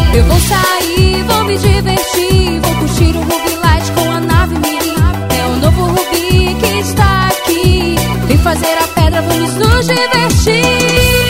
Eu vou sair, vou me divertir, vou curtir o Ruby Light com a nave Mirim. É o novo Ruby que está aqui. Vem fazer a pedra, vamos nos divertir.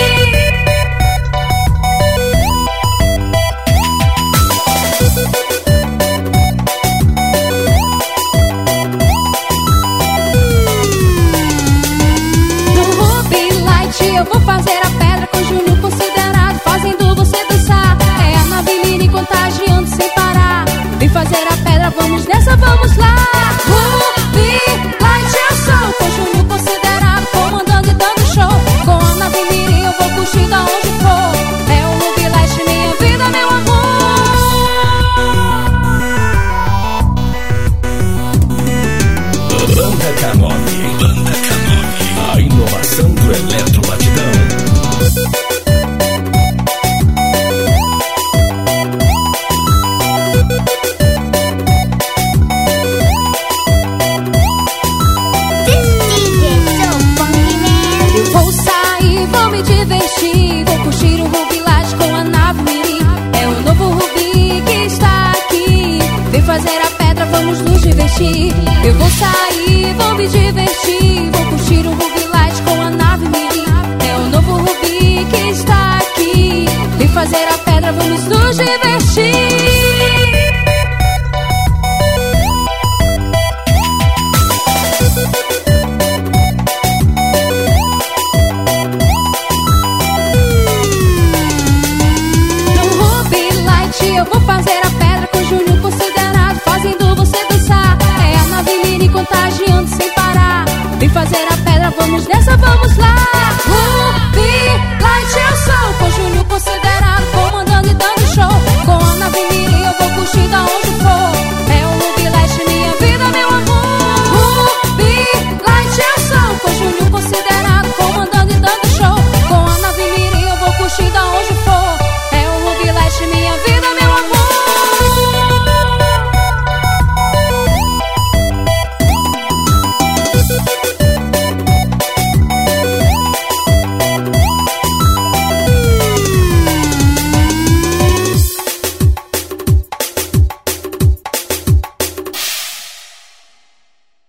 Eu vou fazer a pedra com Júnior considerado, fazendo você dançar. É a nave Mirim contagiando sem parar. Vem fazer a pedra, vamos nessa, vamos lá. Ruby Light eu sou, com Júnior considerado, comandando e dando show. Com a nave Mirim eu vou curtindo aonde for. É o Ruby Light, minha vida, meu amor. Banda K9, Banda K9, a inovação do eletrobatidão. Eu vou sair, vou me divertir, vou curtir o Ruby Light com a nave Mirim. É o novo Ruby que está aqui. Vem fazer a pedra, vamos nos divertir. Eu vou sair, vou me divertir, vou curtir o Ruby Light com a nave Mirim. É o novo Ruby que está aqui. Vem fazer a pedra, vamos nos divertir. Eu vou fazer a pedra com Júnior considerado, fazendo você dançar. É a nave Mirim contagiando sem parar. Vem fazer a pedra, vamos nessa, vamos lá.